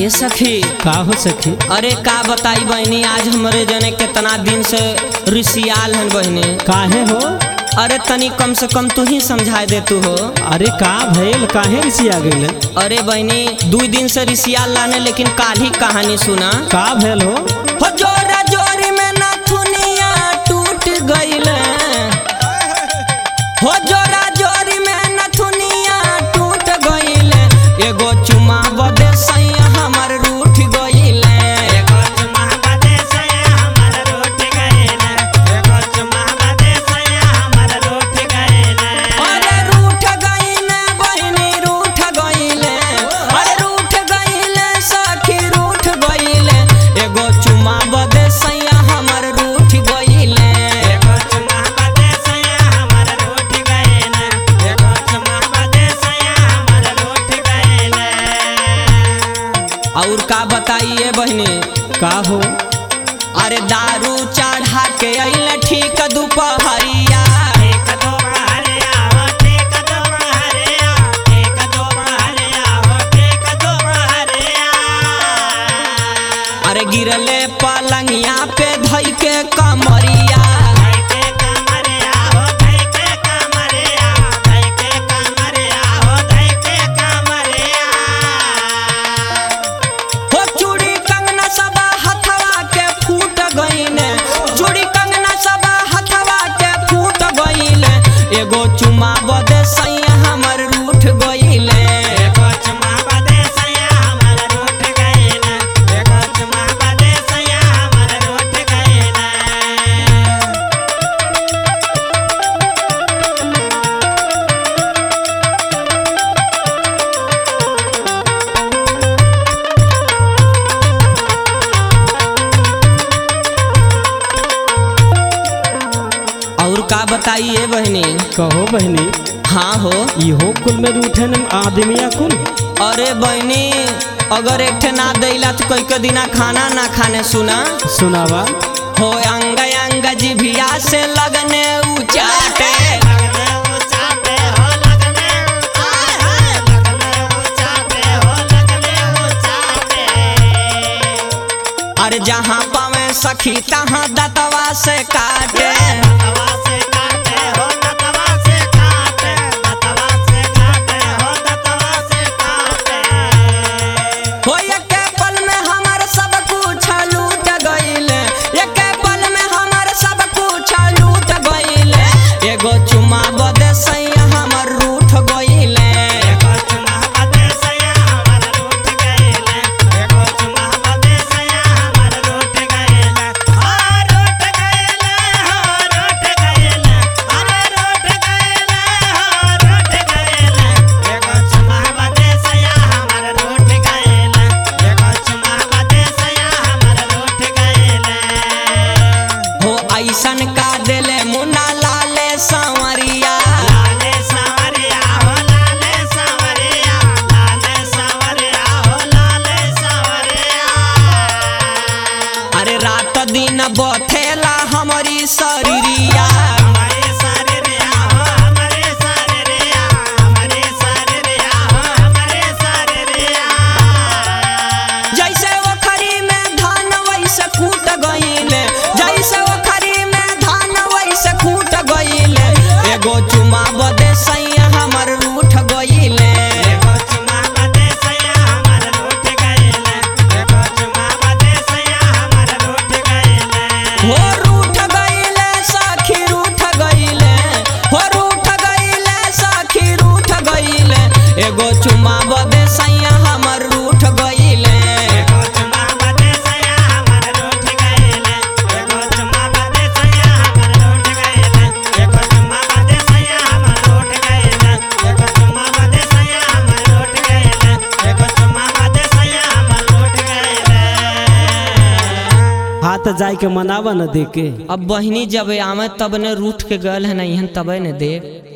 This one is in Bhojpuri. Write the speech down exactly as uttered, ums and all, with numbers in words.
ये सखी का हो सखी? अरे का बताई बहनी, आज हमारे जने कितना दिन से रिसियाल है बहनी। काहे हो? अरे तनी कम से कम तू ही समझा दे तू हो। अरे का भइल, काहे रिसिया गइल? अरे बहनी दो दिन से रिसियाल लाने, लेकिन काल ही कहानी सुना। का भइल हो? हो जोरा जोरी में नथुनिया टूट गइल, हो जोरा जोरी में नथुनिया टूट गइल, एगो चुमा बदे सैया हमर रूठ गइल, एगो चुमा बदे सैया हमर रूठ गइल, एगो चुमा बदे सैया हमर रूठ गइल। अरे रूठ गइल बहनी रूठ गइल, अरे रूठ गइल सखी रूठ गइल, एगो चुमा बदे सैया हमर रूठ गइल, एगो चुमा बदे सैया हमर रूठ गइल, एगो चुमा बदे सैया हमर रूठ गइल। और का बताइए बहनी। का हो? अरे दारू चढ़ा के अइल ठीक दोपहरिया, एक दो बहरिया हो, एक दो बहरिया, एक दो बहरिया हो, एक दो बहरिया। अरे गिरले पलंगिया पे धई के कमरिया, धई के कमरिया हो, धई के कमरिया, धई के कमरिया हो, धई के कमरिया। हो चूड़ी कंगना सब हथवा के फूट गईन, चूड़ी कंगना सब हथवा के फूट गईन, एगो चुमा बदे सैया हमर रूठ गईन, एगो चुमा बदे सैया हमर रूठ गइल, एगो चुमा बदे सैया हमर रूठ गइल। और का बताइए बहनी। कहो बहनी, हाँ हो। इहो कुल में रूठे न आदमिया कुल? अरे बहनी अगर एक ठे ना दैला तो कई के दिना खाना ना खाने सुना। सुनावा। हो अंग अंग जिभिया से लगने उचाटे, लगने उचाटे हो, लगने आय हाय, लगने उचाटे हो, लगने उचाटे। अरे जहाँ पावे सखी तहाँ दतवा से काटे, दतवा से काटे हो, दतवा से काटे, दतवा से काटे हो, दतवा से काटे। हो एके पल में हमार सब कुछ लूट गइल, एके पल में हमार सब कुछ लूट गइल, एगो चुमा बदे सैया हमर रूठ गइल, एगो चुमा बदे सैया हमर रूठ गइल, एगो चुमा बदे सैया हमर रूठ गइल। हाँ रूठ गइल, हाँ रूठ गइल, अरे रूठ गइल, हाँ रूठ गइल, एगो चुमा बदे सैया हमर रूठ गइल, एगो चुमा बदे सैया हमर रूठ गइल। हो ऐसन का देले मुन्ना लाले सांवरिया, लाले सांवरिया हो, लाले सांवरिया, लाले सांवरिया हो, लाले सांवरिया। अरे रात दिन बथेला हमारी शरीरिया, हमारे शरीरिया हो, हमारे शरीरिया, हमारे शरीरिया हो, हमारे शरीरिया। जैसे ओखरी में धान वैसे कूट गइल, जैसे ओखरी में धान वैसे कूट गइल, एगो चुमा बदे सैया हमर रूठ गइल, एगो चुमा बदे सैया हमर रूठ गइल, एगो चुमा बदे सैया हमर रूठ गइल। हो रूठ गइल सखी रूठ गइल, हो रूठ गइल सखी रूठ गइल, एगो चुमा बदे सैया हमर रूठ गइल, एगो चुमा बदे सैया हमर रूठ गइल, एगो चुमा बदे सैया हमर रूठ गइल, एगो चुमा बदे सैया हमर रूठ गइल, एगो चुमा बदे सैया हमर रूठ गइल, एगो चुमा बदे सैया हमर रूठ गइल। हाथ जाय के मनावा न देके। अब बहिनी जब आवे तब ने रूठ के गल है ना, तबे ने देख।